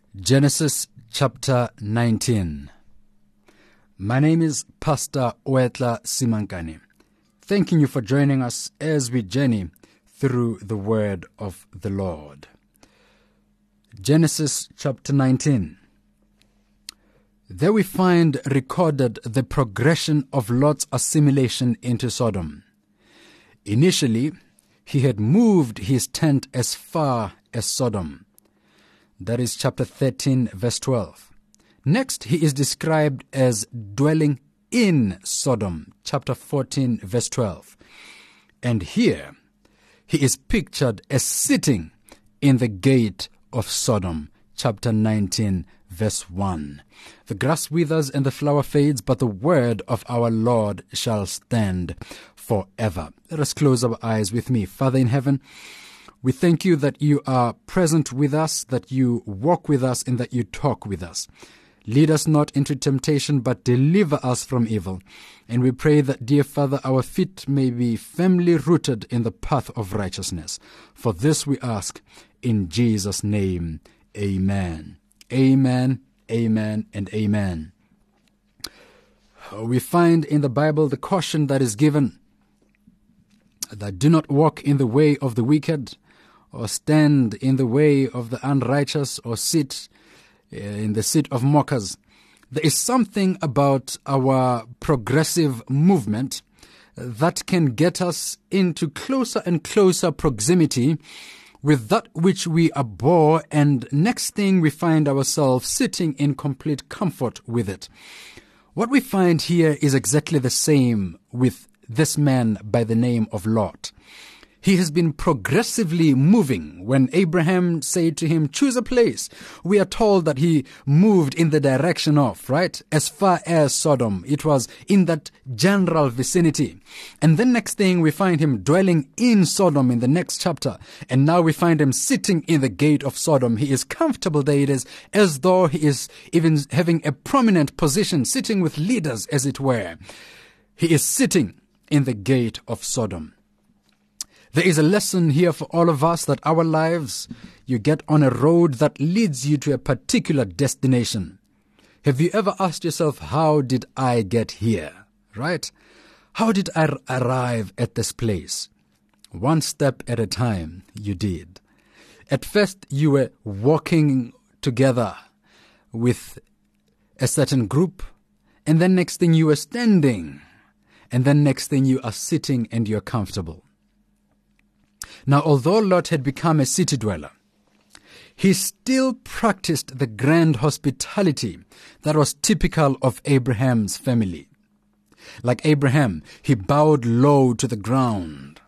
Genesis chapter 19. My name is Pastor Oetla Simankani. Thanking you for joining us as we journey through the word of the Lord. Genesis chapter 19. There we find recorded the progression of Lot's assimilation into Sodom. Initially, he had moved his tent as far as Sodom. That is chapter 13, verse 12. Next, he is described as dwelling in Sodom, chapter 14, verse 12. And here, he is pictured as sitting in the gate of Sodom, chapter 19, verse 1. The grass withers and the flower fades, but the word of our Lord shall stand forever. Let us close our eyes with me. Father in heaven, we thank you that you are present with us, that you walk with us, and that you talk with us. Lead us not into temptation, but deliver us from evil. And we pray that, dear Father, our feet may be firmly rooted in the path of righteousness. For this we ask in Jesus' name. Amen. Amen, amen, and amen. We find in the Bible the caution that is given that do not walk in the way of the wicked, or stand in the way of the unrighteous, or sit in the seat of mockers. There is something about our progressive movement that can get us into closer and closer proximity with that which we abhor, and next thing we find ourselves sitting in complete comfort with it. What we find here is exactly the same with this man by the name of Lot. He has been progressively moving. When Abraham said to him, choose a place, we are told that he moved in the direction of, right, as far as Sodom. It was in that general vicinity. And then next thing we find him dwelling in Sodom in the next chapter. And now we find him sitting in the gate of Sodom. He is comfortable there. It is as though he is even having a prominent position, sitting with leaders, as it were. He is sitting in the gate of Sodom. There is a lesson here for all of us that our lives, you get on a road that leads you to a particular destination. Have you ever asked yourself, how did I get here? Right? How did I arrive at this place? One step at a time, you did. At first, you were walking together with a certain group, and then next thing you were standing, and then next thing you are sitting and you're comfortable. Now, although Lot had become a city dweller, he still practiced the grand hospitality that was typical of Abraham's family. Like Abraham, he bowed low to the ground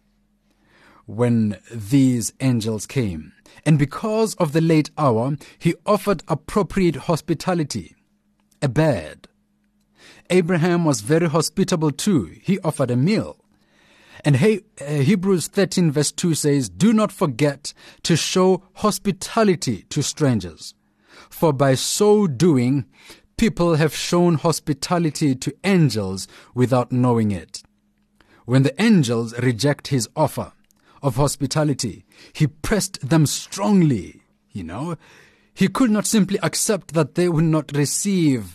when these angels came. And because of the late hour, he offered appropriate hospitality, a bed. Abraham was very hospitable too. He offered a meal. And Hebrews 13 verse 2 says, do not forget to show hospitality to strangers, for by so doing, people have shown hospitality to angels without knowing it. When the angels reject his offer of hospitality, he pressed them strongly, He could not simply accept that they would not receive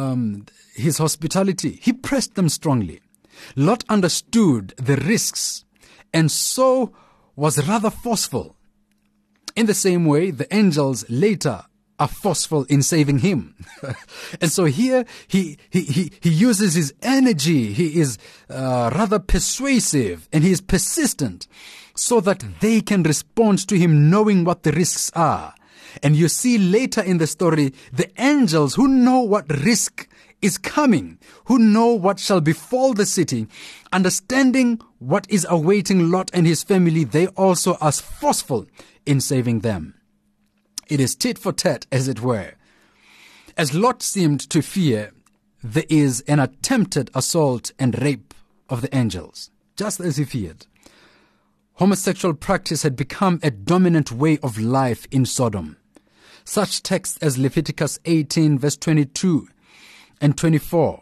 his hospitality. He pressed them strongly. Lot understood the risks and so was rather forceful. In the same way, the angels later are forceful in saving him. And so here he uses his energy. He is rather persuasive and he is persistent so that they can respond to him knowing what the risks are. And you see later in the story, the angels who know what risk is coming, who know what shall befall the city, understanding what is awaiting Lot and his family, they also are forceful in saving them. It is tit for tat, as it were. As Lot seemed to fear, there is an attempted assault and rape of the angels, just as he feared. Homosexual practice had become a dominant way of life in Sodom. Such texts as Leviticus 18 verse 22 and 24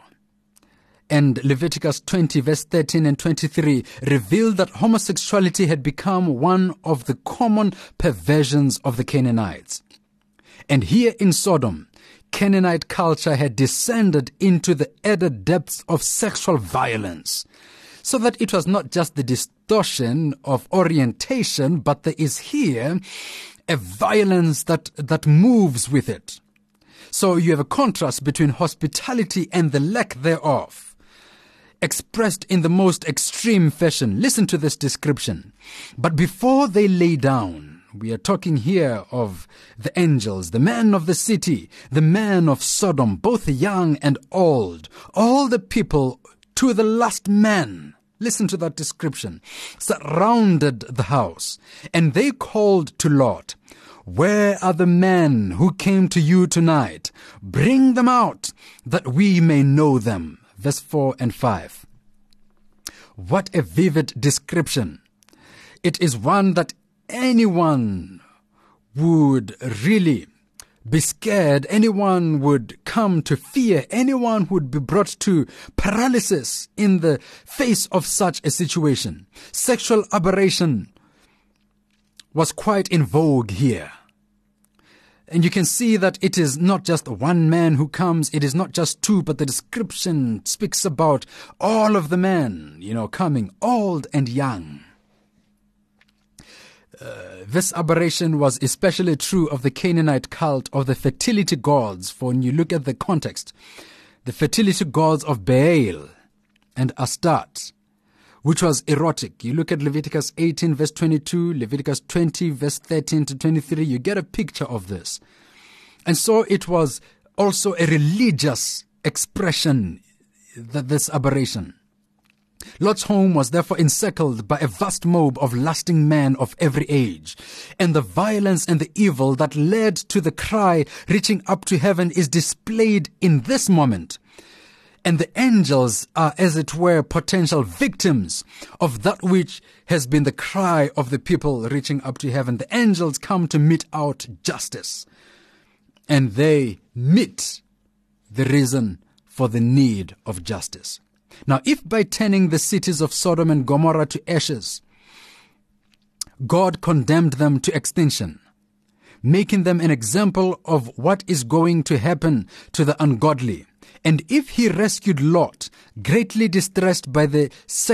and Leviticus 20 verse 13 and 23 reveal that homosexuality had become one of the common perversions of the Canaanites. And here in Sodom, Canaanite culture had descended into the added depths of sexual violence, so that it was not just the distortion of orientation, but there is here a violence that moves with it. So you have a contrast between hospitality and the lack thereof, expressed in the most extreme fashion. Listen to this description. But before they lay down, we are talking here of the angels, the men of the city, the men of Sodom, both young and old, all the people to the last man. Listen to that description. Surrounded the house, and they called to Lot, "Where are the men who came to you tonight? Bring them out, that we may know them." Verse 4 and 5. What a vivid description. It is one that anyone would really be scared, anyone would come to fear, anyone would be brought to paralysis in the face of such a situation. Sexual aberration was quite in vogue here. And you can see that it is not just one man who comes, it is not just two, but the description speaks about all of the men, coming, old and young. This aberration was especially true of the Canaanite cult of the fertility gods, for when you look at the context, the fertility gods of Baal and Astarte, which was erotic. You look at Leviticus 18 verse 22, Leviticus 20 verse 13 to 23, you get a picture of this. And so it was also a religious expression, this aberration. Lot's home was therefore encircled by a vast mob of lusting men of every age, and the violence and the evil that led to the cry reaching up to heaven is displayed in this moment. And the angels are, as it were, potential victims of that which has been the cry of the people reaching up to heaven. The angels come to mete out justice, and they meet the reason for the need of justice. Now, if by turning the cities of Sodom and Gomorrah to ashes, God condemned them to extinction, making them an example of what is going to happen to the ungodly, and if he rescued Lot, greatly distressed by the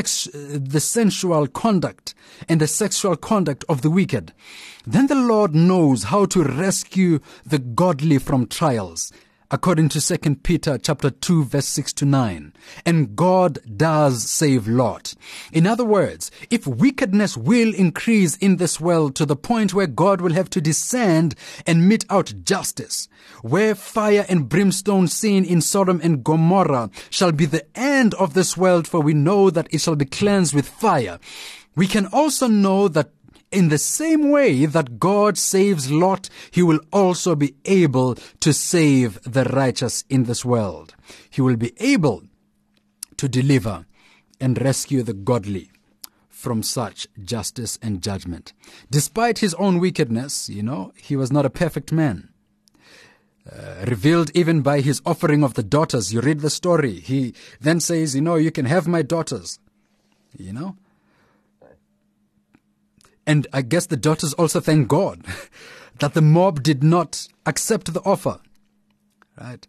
sensual conduct and the sexual conduct of the wicked, then the Lord knows how to rescue the godly from trials, according to 2 Peter chapter 2 verse 6 to 9. And God does save Lot. In other words, if wickedness will increase in this world to the point where God will have to descend and mete out justice, where fire and brimstone seen in Sodom and Gomorrah shall be the end of this world, for we know that it shall be cleansed with fire, we can also know that in the same way that God saves Lot, he will also be able to save the righteous in this world. He will be able to deliver and rescue the godly from such justice and judgment. Despite his own wickedness, he was not a perfect man. Revealed even by his offering of the daughters. You read the story. He then says, you can have my daughters. And I guess the daughters also thank God that the mob did not accept the offer. Right?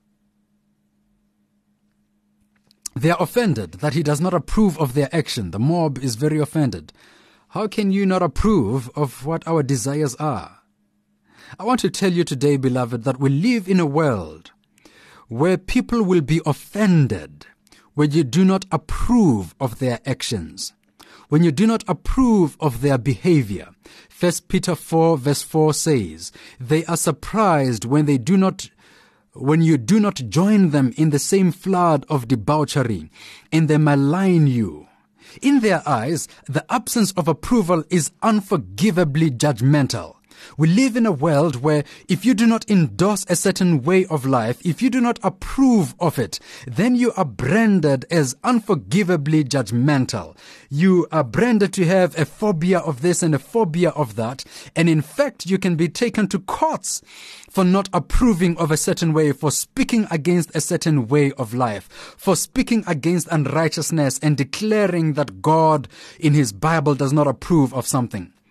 They are offended that he does not approve of their action. The mob is very offended. How can you not approve of what our desires are? I want to tell you today, beloved, that we live in a world where people will be offended when you do not approve of their actions, when you do not approve of their behavior. 1 Peter 4 verse 4 says, they are surprised when you do not join them in the same flood of debauchery, and they malign you. In their eyes, the absence of approval is unforgivably judgmental. We live in a world where if you do not endorse a certain way of life, if you do not approve of it, then you are branded as unforgivably judgmental. You are branded to have a phobia of this and a phobia of that. And in fact, you can be taken to courts for not approving of a certain way, for speaking against a certain way of life, for speaking against unrighteousness and declaring that God in his Bible does not approve of something.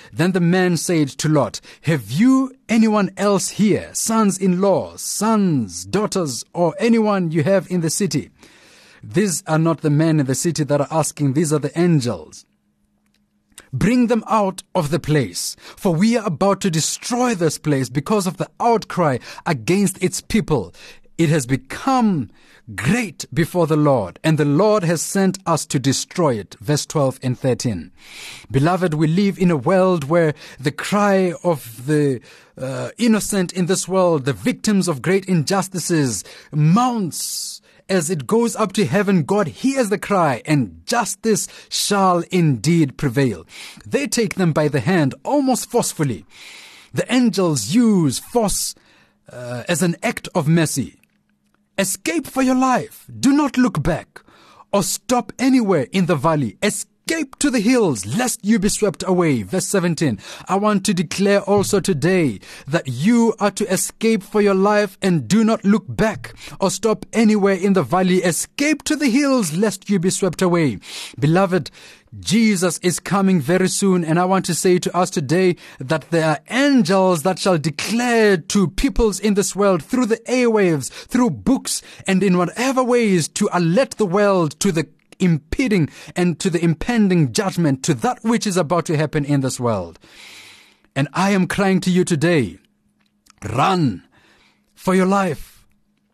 Then the man said to Lot, have you anyone else here, sons-in-law, sons, daughters, or anyone you have in the city? These are not the men in the city that are asking, these are the angels. Bring them out of the place, for we are about to destroy this place because of the outcry against its people. It has become great before the Lord, and the Lord has sent us to destroy it. Verse 12 and 13. Beloved, we live in a world where the cry of the innocent in this world, the victims of great injustices, mounts. As it goes up to heaven, God hears the cry, and justice shall indeed prevail. They take them by the hand almost forcefully. The angels use force as an act of mercy. Escape for your life. Do not look back or stop anywhere in the valley. Escape to the hills, lest you be swept away. Verse 17. I want to declare also today that you are to escape for your life and do not look back or stop anywhere in the valley. Escape to the hills, lest you be swept away. Beloved, Jesus is coming very soon, and I want to say to us today that there are angels that shall declare to peoples in this world through the airwaves, through books, and in whatever ways to alert the world to the impeding and to the impending judgment, to that which is about to happen in this world. And I am crying to you today, run for your life.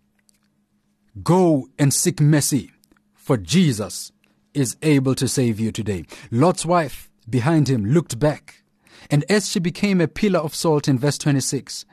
Go and seek mercy, for Jesus is able to save you today. Lot's wife behind him looked back, and as she became a pillar of salt in verse 26,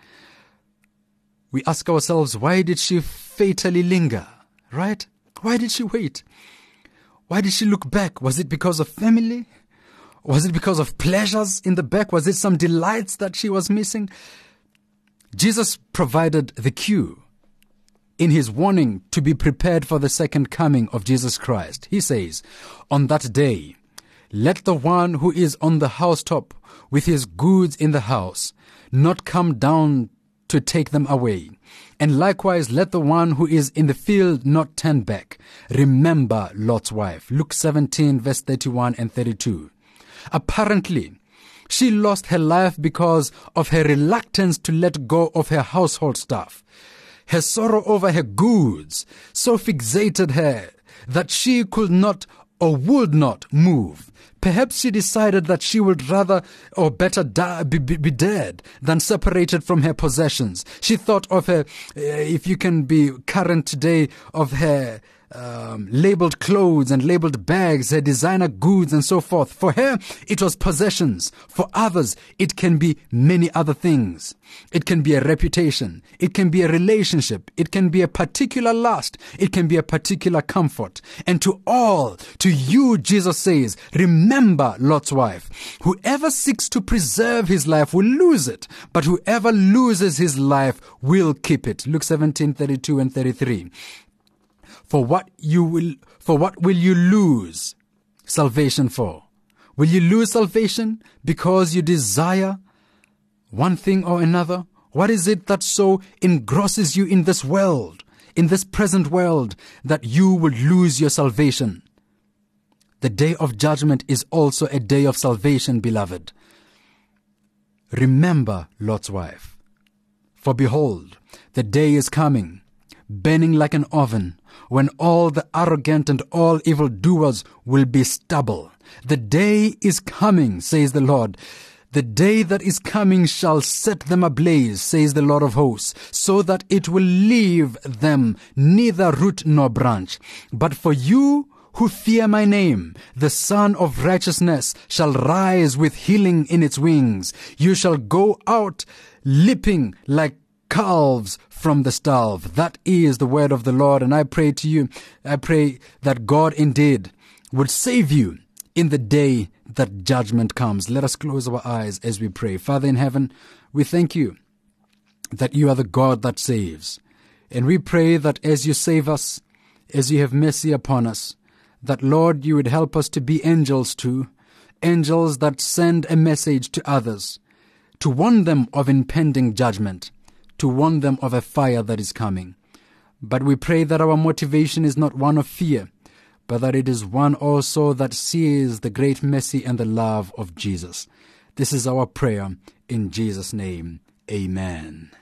we ask ourselves, why did she fatally linger, right? Why did she wait? Why did she look back? Was it because of family? Was it because of pleasures in the back? Was it some delights that she was missing? Jesus provided the cue in his warning to be prepared for the second coming of Jesus Christ. He says, on that day, let the one who is on the housetop with his goods in the house not come down to take them away. And likewise, let the one who is in the field not turn back. Remember Lot's wife. Luke 17, verse 31 and 32. Apparently, she lost her life because of her reluctance to let go of her household stuff. Her sorrow over her goods so fixated her that she could not or would not move. Perhaps she decided that she would rather or better be dead than separated from her possessions. She thought of her, if you can be current today, of her labeled clothes and labeled bags, her designer goods and so forth. For her, it was possessions. For others, it can be many other things. It can be a reputation. It can be a relationship. It can be a particular lust. It can be a particular comfort. And to all, to you, Jesus says, remember Lot's wife. Whoever seeks to preserve his life will lose it, but whoever loses his life will keep it. Luke 17, 32 and 33. For what will you lose salvation for? Will you lose salvation because you desire one thing or another? What is it that so engrosses you in this world, in this present world, that you will lose your salvation? The day of judgment is also a day of salvation, beloved. Remember Lot's wife. For behold, the day is coming, burning like an oven, when all the arrogant and all evildoers will be stubble. The day is coming, says the Lord. The day that is coming shall set them ablaze, says the Lord of hosts, so that it will leave them neither root nor branch. But for you who fear my name, the Son of Righteousness shall rise with healing in its wings. You shall go out leaping like calves from the stall. That is the word of the Lord. And I pray to you, I pray that God indeed would save you in the day that judgment comes. Let us close our eyes as we pray. Father in heaven, we thank you that you are the God that saves. And we pray that as you save us, as you have mercy upon us, that Lord, you would help us to be angels too, angels that send a message to others, to warn them of impending judgment, to warn them of a fire that is coming. But we pray that our motivation is not one of fear, but that it is one also that sees the great mercy and the love of Jesus. This is our prayer in Jesus' name. Amen.